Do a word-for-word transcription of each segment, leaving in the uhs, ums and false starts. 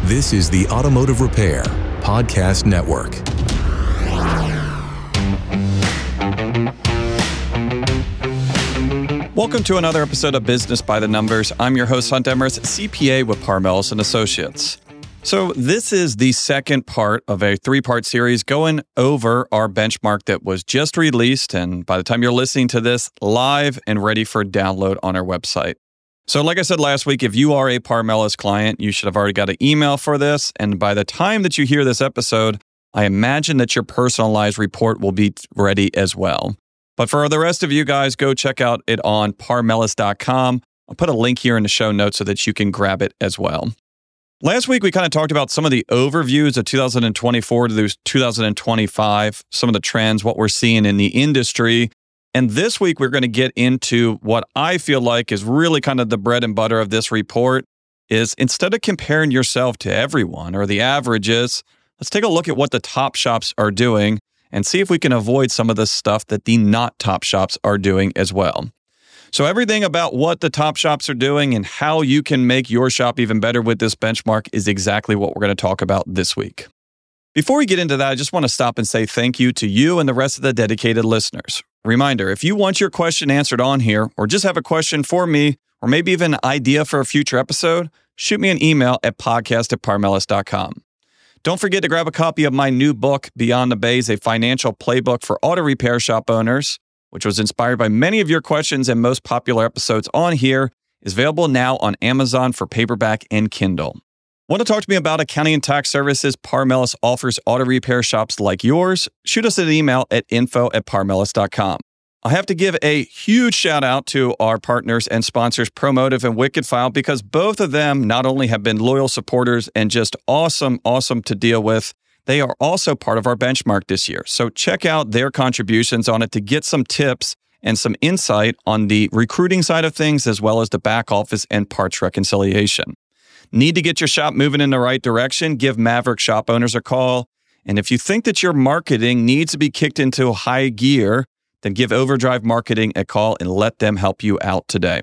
This is the Automotive Repair Podcast Network. Welcome to another episode of Business by the Numbers. I'm your host, Hunt Emrys, C P A with Parmelis and Associates. So this is the second part of a three-part series going over our benchmark that was just released, and by the time you're listening to this, live and ready for download on our website. So like I said last week, if you are a Parmelis client, you should have already got an email for this, and by the time that you hear this episode, I imagine that your personalized report will be ready as well. But for the rest of you guys, go check out it on parmelis dot com. I'll put a link here in the show notes so that you can grab it as well. Last week, we kind of talked about some of the overviews of two thousand twenty-four to two thousand twenty-five, some of the trends, what we're seeing in the industry. And this week, we're going to get into what I feel like is really kind of the bread and butter of this report is instead of comparing yourself to everyone or the averages, let's take a look at what the top shops are doing and see if we can avoid some of the stuff that the not top shops are doing as well. So everything about what the top shops are doing and how you can make your shop even better with this benchmark is exactly what we're going to talk about this week. Before we get into that, I just want to stop and say thank you to you and the rest of the dedicated listeners. Reminder, if you want your question answered on here or just have a question for me or maybe even an idea for a future episode, shoot me an email at podcast at parmelis dot com. Don't forget to grab a copy of my new book, Beyond the Bays, a financial playbook for auto repair shop owners, which was inspired by many of your questions and most popular episodes on here, is available now on Amazon for paperback and Kindle. Want to talk to me about accounting and tax services Parmelis offers auto repair shops like yours? Shoot us an email at info at parmelis dot com. I have to give a huge shout out to our partners and sponsors, Promotive and Wickedfile, because both of them not only have been loyal supporters and just awesome, awesome to deal with, they are also part of our benchmark this year. So check out their contributions on it to get some tips and some insight on the recruiting side of things, as well as the back office and parts reconciliation. Need to get your shop moving in the right direction? Give Maverick shop owners a call. And if you think that your marketing needs to be kicked into high gear, then give Overdrive Marketing a call and let them help you out today.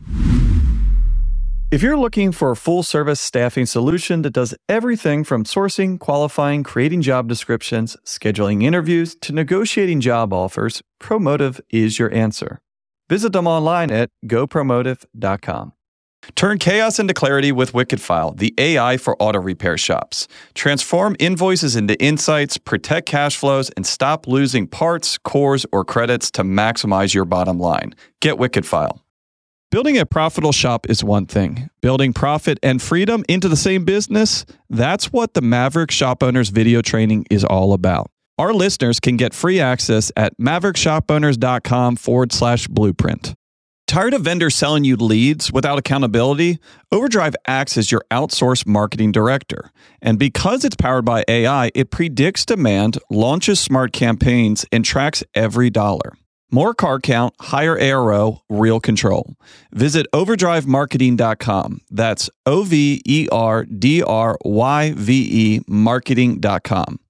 If you're looking for a full-service staffing solution that does everything from sourcing, qualifying, creating job descriptions, scheduling interviews, to negotiating job offers, Promotive is your answer. Visit them online at go promotive dot com. Turn chaos into clarity with Wickedfile, the A I for auto repair shops. Transform invoices into insights, protect cash flows, and stop losing parts, cores, or credits to maximize your bottom line. Get Wickedfile. Building a profitable shop is one thing. Building profit and freedom into the same business, that's what the Maverick Shop Owners video training is all about. Our listeners can get free access at maverick shop owners dot com forward slash blueprint. Tired of vendors selling you leads without accountability? Overdrive acts as your outsourced marketing director. And because it's powered by A I, it predicts demand, launches smart campaigns, and tracks every dollar. More car count, higher A R O, real control. Visit overdrive marketing dot com. That's O V E R D R Y V E marketing dot com.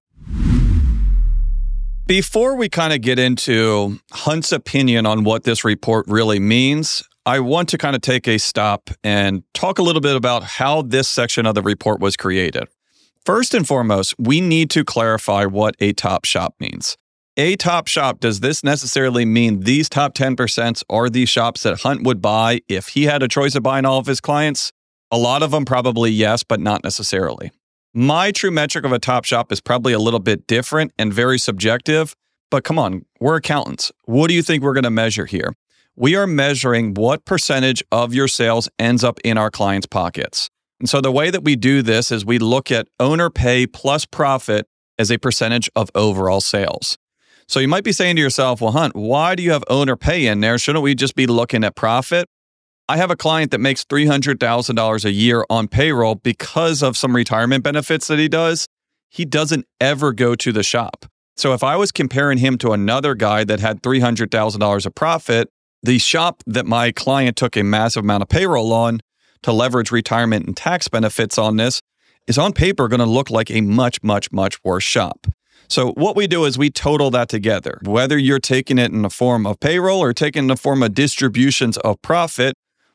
Before we kind of get into Hunt's opinion on what this report really means, I want to kind of take a stop and talk a little bit about how this section of the report was created. First and foremost, we need to clarify what a top shop means. A top shop, does this necessarily mean these top ten percent are the shops that Hunt would buy if he had a choice of buying all of his clients? A lot of them probably yes, but not necessarily. My true metric of a top shop is probably a little bit different and very subjective, but come on, we're accountants. What do you think we're going to measure here? We are measuring what percentage of your sales ends up in our clients' pockets. And so the way that we do this is we look at owner pay plus profit as a percentage of overall sales. So you might be saying to yourself, well, Hunt, why do you have owner pay in there? Shouldn't we just be looking at profit? I have a client that makes three hundred thousand dollars a year on payroll because of some retirement benefits that he does. He doesn't ever go to the shop. So if I was comparing him to another guy that had three hundred thousand dollars of profit, the shop that my client took a massive amount of payroll on to leverage retirement and tax benefits on this is on paper going to look like a much, much, much worse shop. So what we do is we total that together. Whether you're taking it in the form of payroll or taking it in the form of distributions of profit,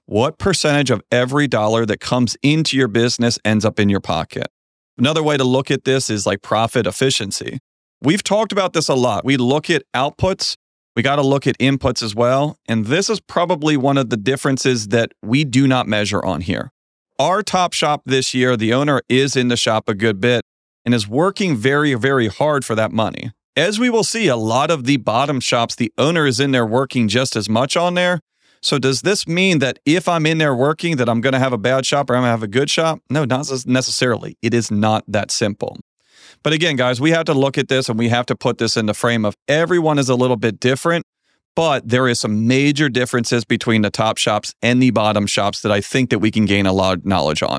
what percentage of every dollar that comes into your business ends up in your pocket. Another way to look at this is like profit efficiency. We've talked about this a lot. We look at outputs. We got to look at inputs as well. And this is probably one of the differences that we do not measure on here. Our top shop this year, the owner is in the shop a good bit and is working very, very hard for that money. As we will see, a lot of the bottom shops, the owner is in there working just as much on there. So does this mean that if I'm in there working that I'm going to have a bad shop or I'm going to have a good shop? No, not necessarily. It is not that simple. But again, guys, we have to look at this and we have to put this in the frame of everyone is a little bit different, but there is some major differences between the top shops and the bottom shops that I think that we can gain a lot of knowledge on.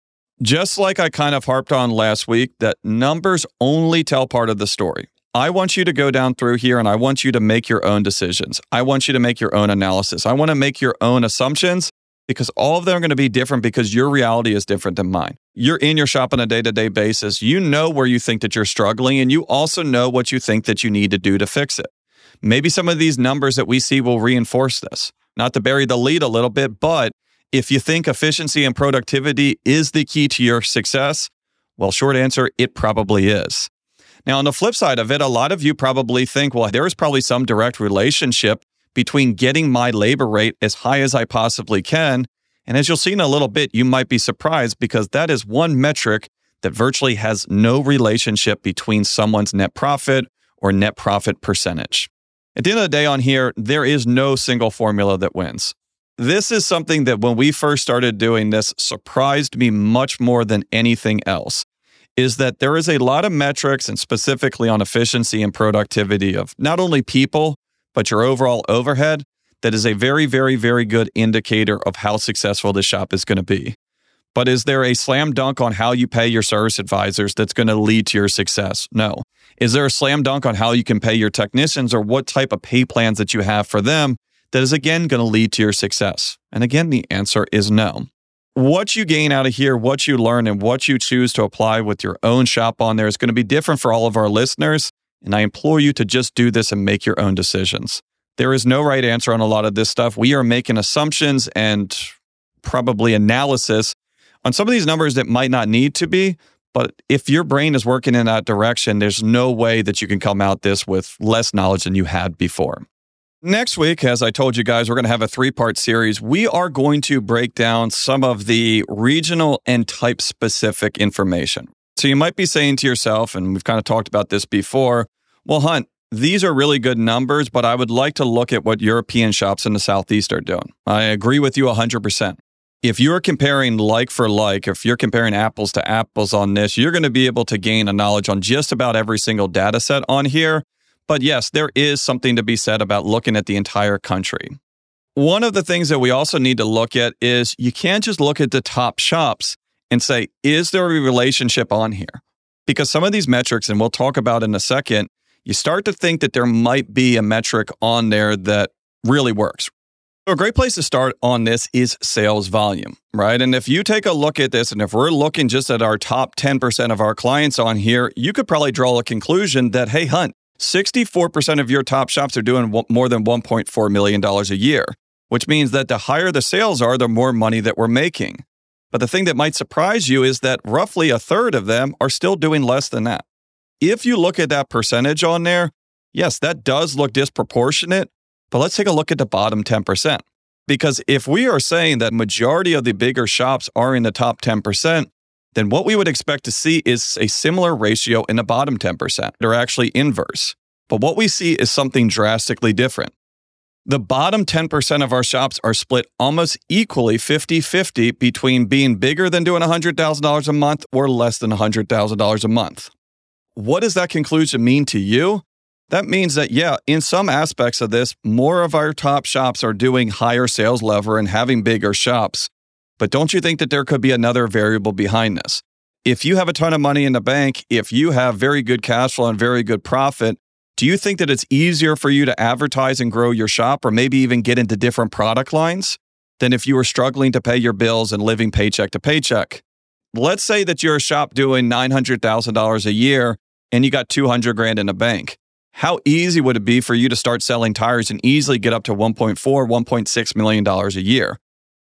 Just like I kind of harped on last week, that numbers only tell part of the story. I want you to go down through here and I want you to make your own decisions. I want you to make your own analysis. I want to make your own assumptions because all of them are going to be different because your reality is different than mine. You're in your shop on a day-to-day basis. You know where you think that you're struggling and you also know what you think that you need to do to fix it. Maybe some of these numbers that we see will reinforce this. Not to bury the lead a little bit, but if you think efficiency and productivity is the key to your success, well, short answer, it probably is. Now, on the flip side of it, a lot of you probably think, well, there is probably some direct relationship between getting my labor rate as high as I possibly can. And as you'll see in a little bit, you might be surprised because that is one metric that virtually has no relationship between someone's net profit or net profit percentage. At the end of the day on here, there is no single formula that wins. This is something that when we first started doing this surprised me much more than anything else. Is that there is a lot of metrics and specifically on efficiency and productivity of not only people, but your overall overhead that is a very, very, very good indicator of how successful the shop is going to be. But is there a slam dunk on how you pay your service advisors that's going to lead to your success? No. Is there a slam dunk on how you can pay your technicians or what type of pay plans that you have for them that is again going to lead to your success? And again, the answer is no. What you gain out of here, what you learn, and what you choose to apply with your own shop on there is going to be different for all of our listeners. And I implore you to just do this and make your own decisions. There is no right answer on a lot of this stuff. We are making assumptions and probably analysis on some of these numbers that might not need to be. But if your brain is working in that direction, there's no way that you can come out this with less knowledge than you had before. Next week, as I told you guys, we're going to have a three-part series. We are going to break down some of the regional and type-specific information. So you might be saying to yourself, and we've kind of talked about this before, well, Hunt, these are really good numbers, but I would like to look at what European shops in the Southeast are doing. I agree with you one hundred percent. If you're comparing like for like, if you're comparing apples to apples on this, you're going to be able to gain a knowledge on just about every single data set on here. But yes, there is something to be said about looking at the entire country. One of the things that we also need to look at is you can't just look at the top shops and say, is there a relationship on here? Because some of these metrics, and we'll talk about in a second, you start to think that there might be a metric on there that really works. So a great place to start on this is sales volume, right? And if you take a look at this, and if we're looking just at our top ten percent of our clients on here, you could probably draw a conclusion that, hey, Hunt, sixty-four percent of your top shops are doing more than one point four million dollars a year, which means that the higher the sales are, the more money that we're making. But the thing that might surprise you is that roughly a third of them are still doing less than that. If you look at that percentage on there, yes, that does look disproportionate, but let's take a look at the bottom ten percent. Because if we are saying that majority of the bigger shops are in the top ten percent, then what we would expect to see is a similar ratio in the bottom ten percent. They're actually inverse. But what we see is something drastically different. The bottom ten percent of our shops are split almost equally fifty-fifty between being bigger than doing one hundred thousand dollars a month or less than one hundred thousand dollars a month. What does that conclusion mean to you? That means that, yeah, in some aspects of this, more of our top shops are doing higher sales lever and having bigger shops. But don't you think that there could be another variable behind this? If you have a ton of money in the bank, if you have very good cash flow and very good profit, do you think that it's easier for you to advertise and grow your shop or maybe even get into different product lines than if you were struggling to pay your bills and living paycheck to paycheck? Let's say that you're a shop doing nine hundred thousand dollars a year and you got two hundred grand in the bank. How easy would it be for you to start selling tires and easily get up to one point four, one point six million dollars a year?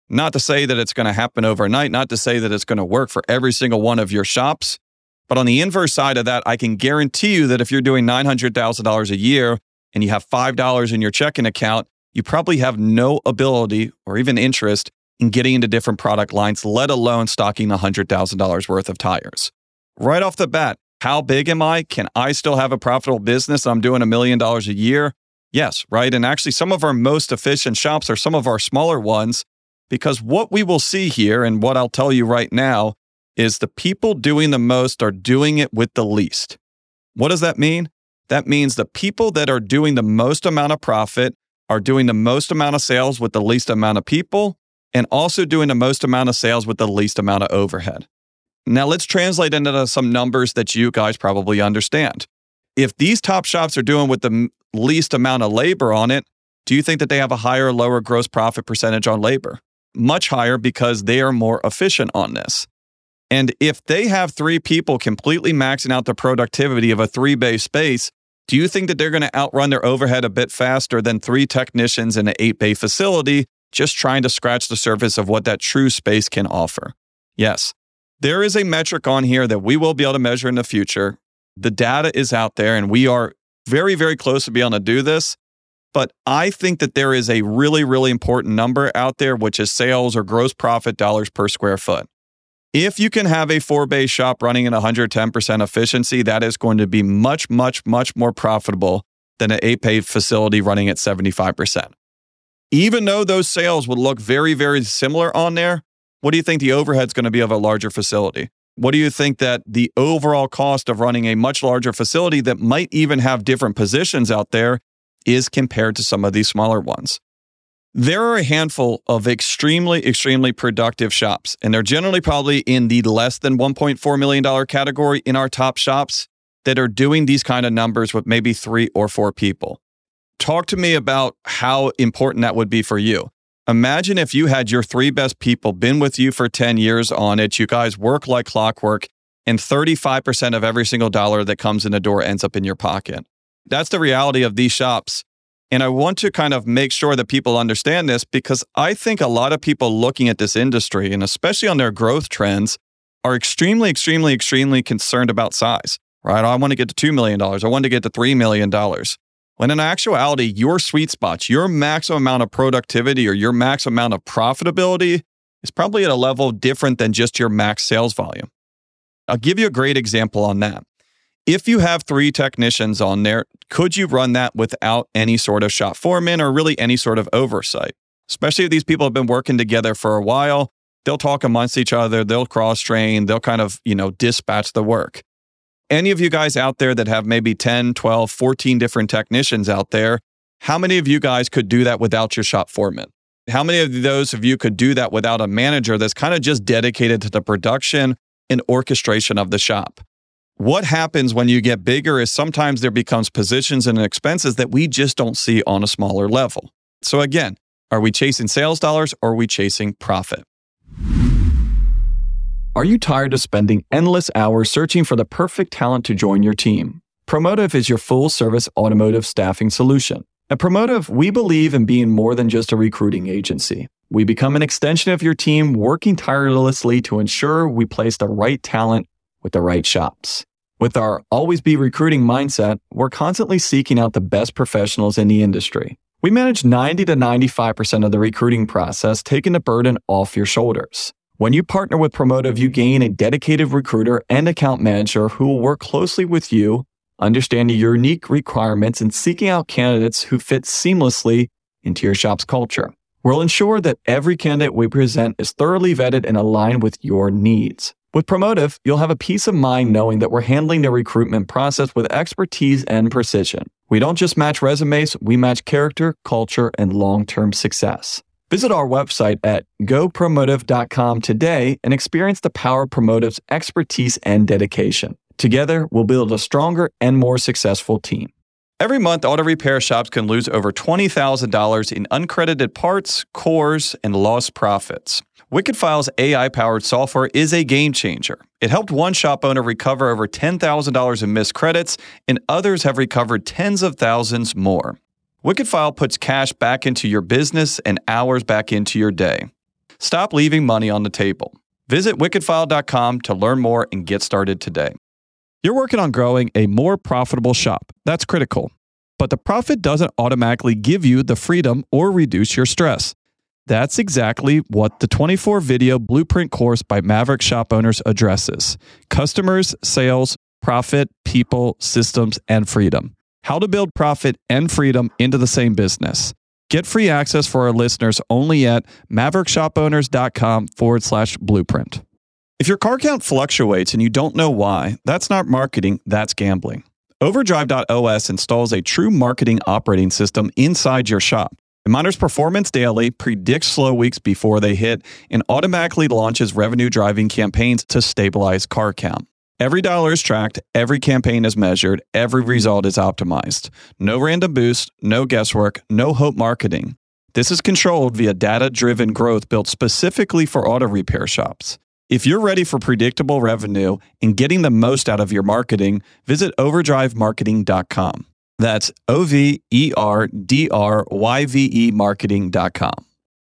Not to say that it's going to happen overnight, not to say that it's going to work for every single one of your shops. But on the inverse side of that, I can guarantee you that if you're doing nine hundred thousand dollars a year and you have five dollars in your checking account, you probably have no ability or even interest in getting into different product lines, let alone stocking one hundred thousand dollars worth of tires. Right off the bat, how big am I? Can I still have a profitable business? I'm doing a million dollars a year. Yes, right? And actually, some of our most efficient shops are some of our smaller ones, because what we will see here, and what I'll tell you right now, is the people doing the most are doing it with the least. What does that mean? That means the people that are doing the most amount of profit are doing the most amount of sales with the least amount of people, and also doing the most amount of sales with the least amount of overhead. Now, let's translate into some numbers that you guys probably understand. If these top shops are doing with the least amount of labor on it, do you think that they have a higher or lower gross profit percentage on labor? Much higher, because they are more efficient on this. And if they have three people completely maxing out the productivity of a three-bay space, do you think that they're going to outrun their overhead a bit faster than three technicians in an eight-bay facility just trying to scratch the surface of what that true space can offer? Yes, there is a metric on here that we will be able to measure in the future. The data is out there, and we are very, very close to being able to do this. But I think that there is a really, really important number out there, which is sales or gross profit dollars per square foot. If you can have a four-bay shop running at one hundred ten percent efficiency, that is going to be much, much, much more profitable than an eight-bay facility running at seventy-five percent. Even though those sales would look very, very similar on there, what do you think the overhead's going to be of a larger facility? What do you think that the overall cost of running a much larger facility that might even have different positions out there is compared to some of these smaller ones? There are a handful of extremely, extremely productive shops, and they're generally probably in the less than one point four million dollars category in our top shops that are doing these kind of numbers with maybe three or four people. Talk to me about how important that would be for you. Imagine if you had your three best people been with you for ten years on it, you guys work like clockwork, and thirty-five percent of every single dollar that comes in the door ends up in your pocket. That's the reality of these shops. And I want to kind of make sure that people understand this, because I think a lot of people looking at this industry, and especially on their growth trends, are extremely, extremely, extremely concerned about size, right? I want to get to two million dollars. I want to get to three million dollars. When in actuality, your sweet spots, your maximum amount of productivity or your max amount of profitability is probably at a level different than just your max sales volume. I'll give you a great example on that. If you have three technicians on there, could you run that without any sort of shop foreman or really any sort of oversight? Especially if these people have been working together for a while, they'll talk amongst each other, they'll cross-train, they'll kind of, you know, dispatch the work. Any of you guys out there that have maybe ten, twelve, fourteen different technicians out there, how many of you guys could do that without your shop foreman? How many of those of you could do that without a manager that's kind of just dedicated to the production and orchestration of the shop? What happens when you get bigger is sometimes there becomes positions and expenses that we just don't see on a smaller level. So again, are we chasing sales dollars or are we chasing profit? Are you tired of spending endless hours searching for the perfect talent to join your team? Promotive is your full-service automotive staffing solution. At Promotive, we believe in being more than just a recruiting agency. We become an extension of your team, working tirelessly to ensure we place the right talent with the right shops. With our always be recruiting mindset, we're constantly seeking out the best professionals in the industry. We manage ninety to ninety-five percent of the recruiting process, taking the burden off your shoulders. When you partner with Promotive, you gain a dedicated recruiter and account manager who will work closely with you, understanding your unique requirements and seeking out candidates who fit seamlessly into your shop's culture. We'll ensure that every candidate we present is thoroughly vetted and aligned with your needs. With Promotive, you'll have a peace of mind knowing that we're handling the recruitment process with expertise and precision. We don't just match resumes, we match character, culture, and long-term success. Visit our website at go promotive dot com today and experience the power of Promotive's expertise and dedication. Together, we'll build a stronger and more successful team. Every month, auto repair shops can lose over twenty thousand dollars in uncredited parts, cores, and lost profits. WickedFile's A I-powered software is a game changer. It helped one shop owner recover over ten thousand dollars in missed credits, and others have recovered tens of thousands more. WickedFile puts cash back into your business and hours back into your day. Stop leaving money on the table. Visit wicked file dot com to learn more and get started today. You're working on growing a more profitable shop. That's critical. But the profit doesn't automatically give you the freedom or reduce your stress. That's exactly what the twenty-four video blueprint course by Maverick Shop Owners addresses. Customers, sales, profit, people, systems, and freedom. How to build profit and freedom into the same business. Get free access for our listeners only at maverickshopowners.com forward slash blueprint. If your car count fluctuates and you don't know why, that's not marketing, that's gambling. Overdrive dot O S installs a true marketing operating system inside your shop. It monitors performance daily, predicts slow weeks before they hit, and automatically launches revenue-driving campaigns to stabilize car count. Every dollar is tracked, every campaign is measured, every result is optimized. No random boost, no guesswork, no hope marketing. This is controlled via data-driven growth built specifically for auto repair shops. If you're ready for predictable revenue and getting the most out of your marketing, visit overdrive marketing dot com. That's O V E R D R Y V E marketing dot com.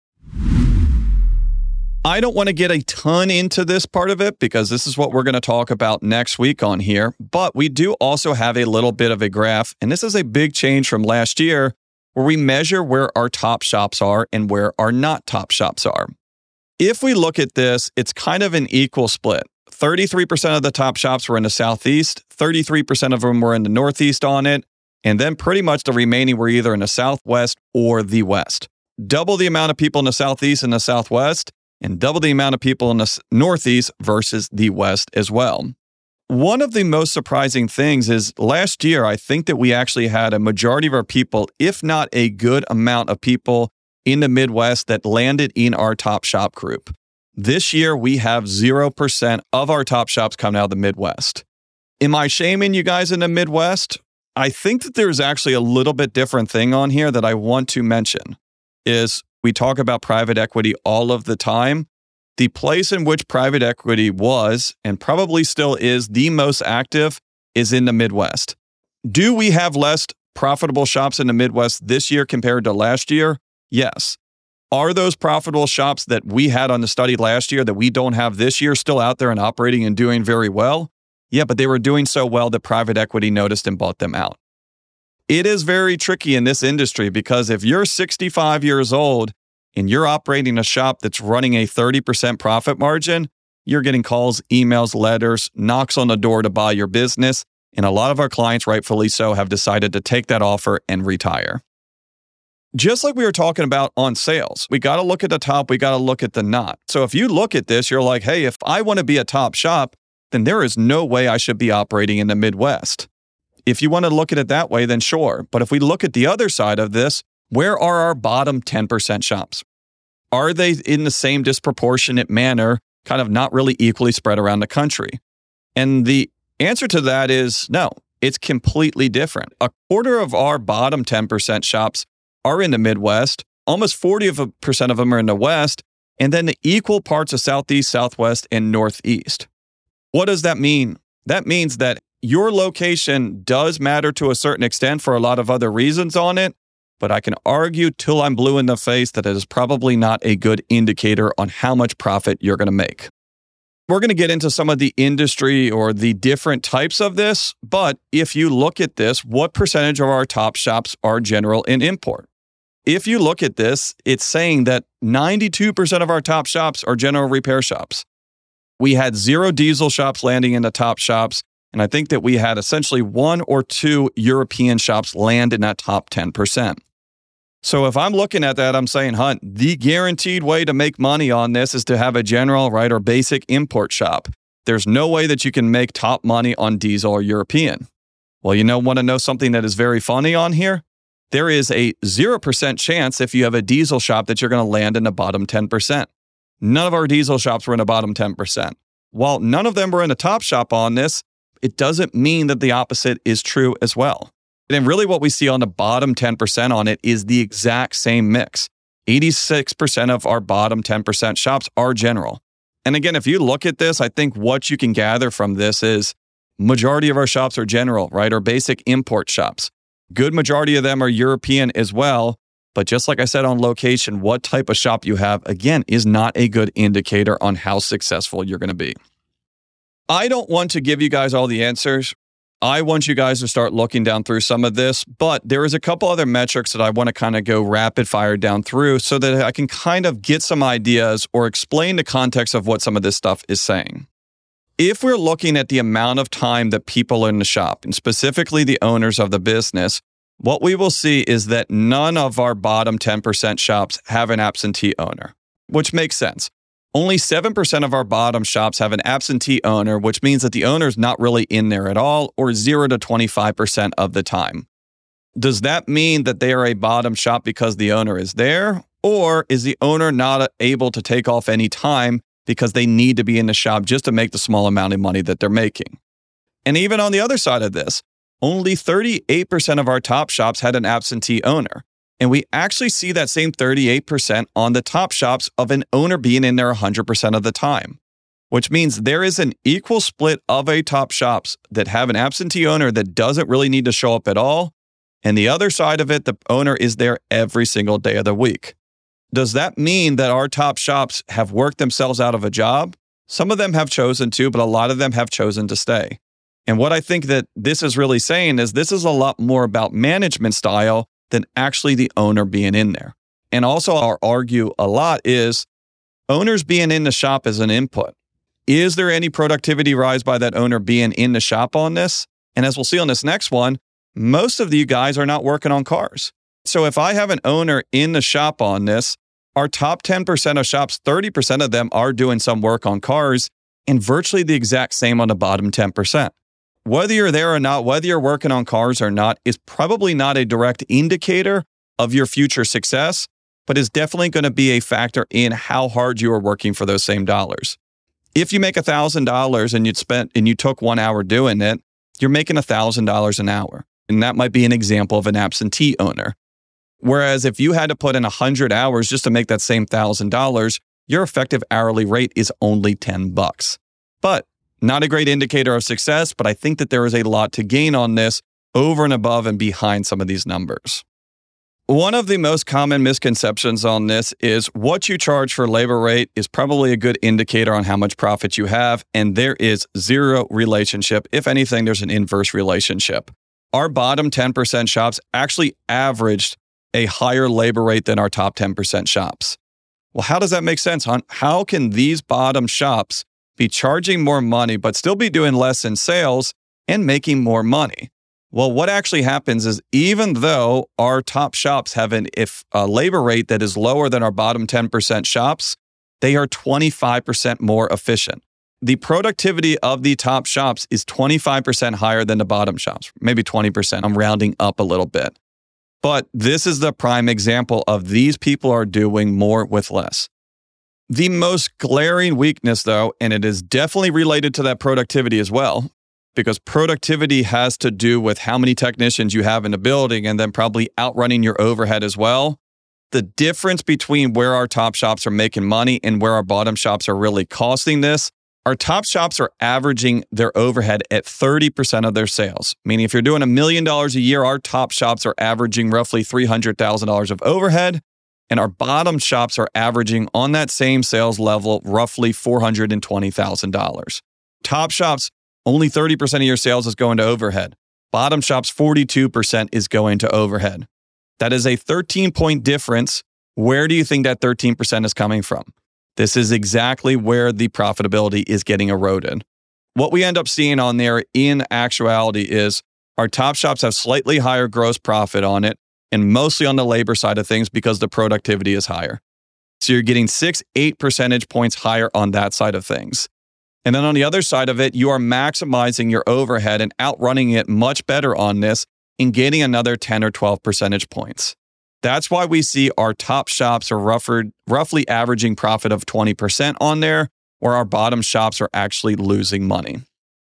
I don't want to get a ton into this part of it because this is what we're going to talk about next week on here, but we do also have a little bit of a graph, and this is a big change from last year where we measure where our top shops are and where our not top shops are. If we look at this, it's kind of an equal split. thirty-three percent of the top shops were in the Southeast, thirty-three percent of them were in the Northeast on it, and then pretty much the remaining were either in the Southwest or the West. Double the amount of people in the Southeast and the Southwest, and double the amount of people in the Northeast versus the West as well. One of the most surprising things is last year, I think that we actually had a majority of our people, if not a good amount of people in the Midwest that landed in our top shop group. This year, we have zero percent of our top shops coming out of the Midwest. Am I shaming you guys in the Midwest? I think that there's actually a little bit different thing on here that I want to mention is we talk about private equity all of the time. The place in which private equity was, and probably still is, the most active is in the Midwest. Do we have less profitable shops in the Midwest this year compared to last year? Yes. Are those profitable shops that we had on the study last year that we don't have this year still out there and operating and doing very well? Yeah, but they were doing so well that private equity noticed and bought them out. It is very tricky in this industry because if you're sixty-five years old and you're operating a shop that's running a thirty percent profit margin, you're getting calls, emails, letters, knocks on the door to buy your business. And a lot of our clients, rightfully so, have decided to take that offer and retire. Just like we were talking about on sales, we got to look at the top, we got to look at the not. So if you look at this, you're like, hey, if I want to be a top shop, then there is no way I should be operating in the Midwest. If you want to look at it that way, then sure. But if we look at the other side of this, where are our bottom ten percent shops? Are they in the same disproportionate manner, kind of not really equally spread around the country? And the answer to that is no, it's completely different. A quarter of our bottom ten percent shops are in the Midwest, almost forty percent of them are in the West, and then the equal parts of Southeast, Southwest, and Northeast. What does that mean? That means that your location does matter to a certain extent for a lot of other reasons on it, but I can argue till I'm blue in the face that it is probably not a good indicator on how much profit you're going to make. We're going to get into some of the industry or the different types of this, but if you look at this, what percentage of our top shops are general and import? If you look at this, it's saying that ninety-two percent of our top shops are general repair shops. We had zero diesel shops landing in the top shops, and I think that we had essentially one or two European shops land in that top ten percent. So if I'm looking at that, I'm saying, Hunt, the guaranteed way to make money on this is to have a general, right, or basic import shop. There's no way that you can make top money on diesel or European. Well, you know, want to know something that is very funny on here? There is a zero percent chance if you have a diesel shop that you're going to land in the bottom ten percent. None of our diesel shops were in the bottom ten percent. While none of them were in the top shop on this, it doesn't mean that the opposite is true as well. And really what we see on the bottom ten percent on it is the exact same mix. eighty-six percent of our bottom ten percent shops are general. And again, if you look at this, I think what you can gather from this is majority of our shops are general, right, or basic import shops. Good majority of them are European as well, But just like I said on location, what type of shop you have, again, is not a good indicator on how successful you're going to be. I don't want to give you guys all the answers. I want you guys to start looking down through some of this, but there is a couple other metrics that I want to kind of go rapid fire down through so that I can kind of get some ideas or explain the context of what some of this stuff is saying. If we're looking at the amount of time that people are in the shop, and specifically the owners of the business, what we will see is that none of our bottom ten percent shops have an absentee owner, which makes sense. Only seven percent of our bottom shops have an absentee owner, which means that the owner is not really in there at all, or zero to twenty-five percent of the time. Does that mean that they are a bottom shop because the owner is there? Or is the owner not able to take off any time because they need to be in the shop just to make the small amount of money that they're making? And even on the other side of this, only thirty-eight percent of our top shops had an absentee owner. And we actually see that same thirty-eight percent on the top shops of an owner being in there one hundred percent of the time, which means there is an equal split of a top shops that have an absentee owner that doesn't really need to show up at all. And the other side of it, the owner is there every single day of the week. Does that mean that our top shops have worked themselves out of a job? Some of them have chosen to, but a lot of them have chosen to stay. And what I think that this is really saying is this is a lot more about management style than actually the owner being in there. And also I'll argue a lot is owners being in the shop as an input. Is there any productivity rise by that owner being in the shop on this? And as we'll see on this next one, most of you guys are not working on cars. So if I have an owner in the shop on this, our top ten percent of shops, thirty percent of them are doing some work on cars, and virtually the exact same on the bottom ten percent. Whether you're there or not, whether you're working on cars or not, is probably not a direct indicator of your future success, but is definitely going to be a factor in how hard you are working for those same dollars. If you make one thousand dollars and you'd spent and you took one hour doing it, you're making one thousand dollars an hour. And that might be an example of an absentee owner. Whereas if you had to put in one hundred hours just to make that same one thousand dollars, your effective hourly rate is only ten bucks. But not a great indicator of success, but I think that there is a lot to gain on this over and above and behind some of these numbers. One of the most common misconceptions on this is what you charge for labor rate is probably a good indicator on how much profit you have, and there is zero relationship. If anything, there's an inverse relationship. Our bottom ten percent shops actually averaged a higher labor rate than our top ten percent shops. Well, how does that make sense, hon? How can these bottom shops be charging more money, but still be doing less in sales and making more money? Well, what actually happens is even though our top shops have an if a labor rate that is lower than our bottom ten percent shops, they are twenty-five percent more efficient. The productivity of the top shops is twenty-five percent higher than the bottom shops, maybe twenty percent. I'm rounding up a little bit. But this is the prime example of these people are doing more with less. The most glaring weakness, though, and it is definitely related to that productivity as well, because productivity has to do with how many technicians you have in the building and then probably outrunning your overhead as well. The difference between where our top shops are making money and where our bottom shops are really costing this, our top shops are averaging their overhead at thirty percent of their sales. Meaning if you're doing a million dollars a year, our top shops are averaging roughly three hundred thousand dollars of overhead. And our bottom shops are averaging on that same sales level, roughly four hundred twenty thousand dollars. Top shops, only thirty percent of your sales is going to overhead. Bottom shops, forty-two percent is going to overhead. That is a thirteen point difference. Where do you think that thirteen percent is coming from? This is exactly where the profitability is getting eroded. What we end up seeing on there in actuality is our top shops have slightly higher gross profit on it, and mostly on the labor side of things because the productivity is higher. So you're getting six, eight percentage points higher on that side of things. And then on the other side of it, you are maximizing your overhead and outrunning it much better on this and getting another ten or twelve percentage points. That's why we see our top shops are roughly, roughly averaging profit of twenty percent on there, where our bottom shops are actually losing money.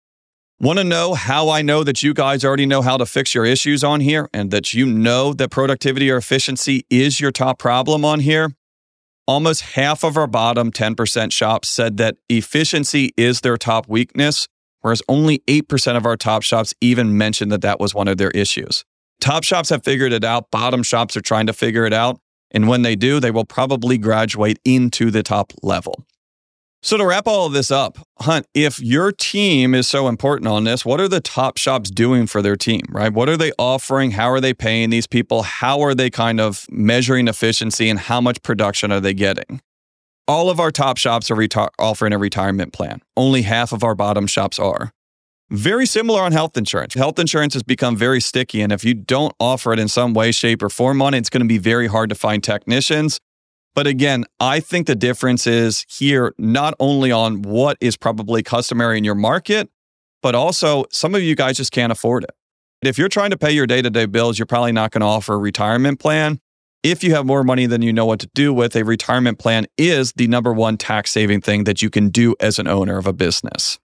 Want to know how I know that you guys already know how to fix your issues on here and that you know that productivity or efficiency is your top problem on here? Almost half of our bottom ten percent shops said that efficiency is their top weakness, whereas only eight percent of our top shops even mentioned that that was one of their issues. Top shops have figured it out. Bottom shops are trying to figure it out. And when they do, they will probably graduate into the top level. So to wrap all of this up, Hunt, if your team is so important on this, what are the top shops doing for their team, right? What are they offering? How are they paying these people? How are they kind of measuring efficiency and how much production are they getting? All of our top shops are reti- offering a retirement plan. Only half of our bottom shops are. Very similar on health insurance. Health insurance has become very sticky, and if you don't offer it in some way, shape, or form on it, it's going to be very hard to find technicians. But again, I think the difference is here not only on what is probably customary in your market, but also some of you guys just can't afford it. If you're trying to pay your day-to-day bills, you're probably not going to offer a retirement plan. If you have more money than you know what to do with, a retirement plan is the number one tax-saving thing that you can do as an owner of a business.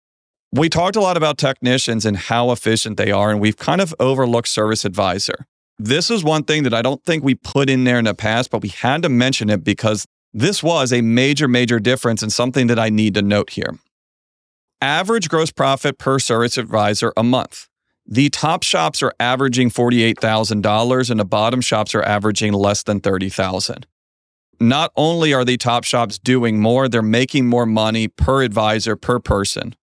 We talked a lot about technicians and how efficient they are, and we've kind of overlooked service advisor. This is one thing that I don't think we put in there in the past, but we had to mention it because this was a major, major difference and something that I need to note here. Average gross profit per service advisor a month. The top shops are averaging forty-eight thousand dollars and the bottom shops are averaging less than thirty thousand dollars. Not only are the top shops doing more, they're making more money per advisor, per person.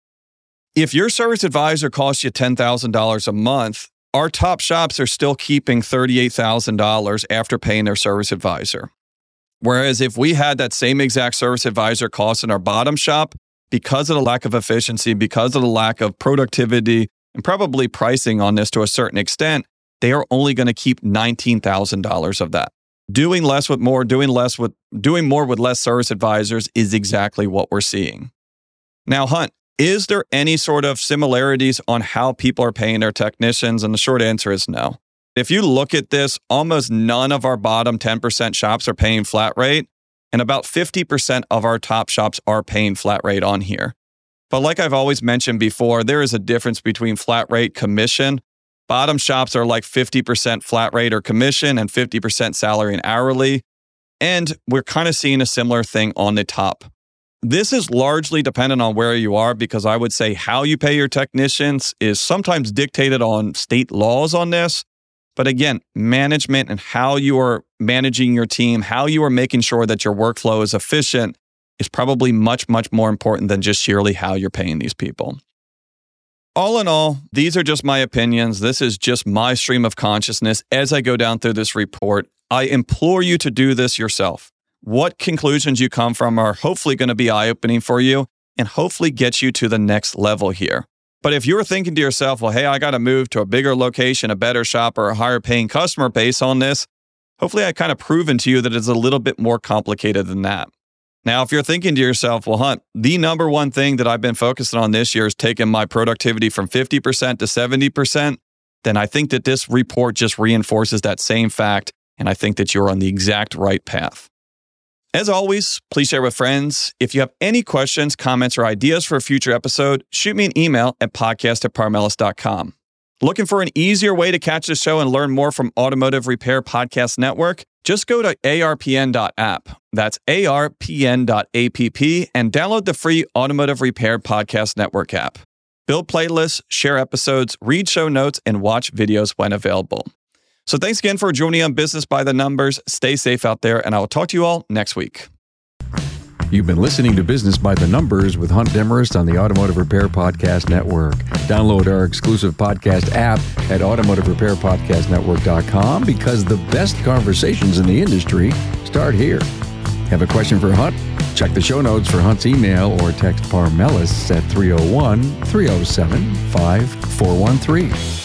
If your service advisor costs you ten thousand dollars a month, our top shops are still keeping thirty-eight thousand dollars after paying their service advisor. Whereas if we had that same exact service advisor cost in our bottom shop, because of the lack of efficiency, because of the lack of productivity, and probably pricing on this to a certain extent, they are only going to keep nineteen thousand dollars of that. Doing less with more, doing less with doing more with less service advisors is exactly what we're seeing. Now, Hunt, is there any sort of similarities on how people are paying their technicians? And the short answer is no. If you look at this, almost none of our bottom ten percent shops are paying flat rate, and about fifty percent of our top shops are paying flat rate on here. But like I've always mentioned before, there is a difference between flat rate commission. Bottom shops are like fifty percent flat rate or commission and fifty percent salary and hourly. And we're kind of seeing a similar thing on the top. This is largely dependent on where you are because I would say how you pay your technicians is sometimes dictated on state laws on this. But again, management and how you are managing your team, how you are making sure that your workflow is efficient is probably much, much more important than just sheerly how you're paying these people. All in all, these are just my opinions. This is just my stream of consciousness as I go down through this report. I implore you to do this yourself. What conclusions you come from are hopefully going to be eye-opening for you and hopefully get you to the next level here. But if you're thinking to yourself, well, hey, I got to move to a bigger location, a better shop, or a higher paying customer base on this, hopefully I kind of proven to you that it's a little bit more complicated than that. Now, if you're thinking to yourself, well, Hunt, the number one thing that I've been focusing on this year is taking my productivity from fifty percent to seventy percent, then I think that this report just reinforces that same fact, and I think that you're on the exact right path. As always, please share with friends. If you have any questions, comments, or ideas for a future episode, shoot me an email at podcast at parmelis dot com. Looking for an easier way to catch the show and learn more from Automotive Repair Podcast Network? Just go to A R P N dot app. That's A R P N dot app and download the free Automotive Repair Podcast Network app. Build playlists, share episodes, read show notes, and watch videos when available. So thanks again for joining me on Business by the Numbers. Stay safe out there, and I will talk to you all next week. You've been listening to Business by the Numbers with Hunt Demarest on the Automotive Repair Podcast Network. Download our exclusive podcast app at automotive repair podcast network dot com because the best conversations in the industry start here. Have a question for Hunt? Check the show notes for Hunt's email or text Parmelis at three oh one, three oh seven, five four one three.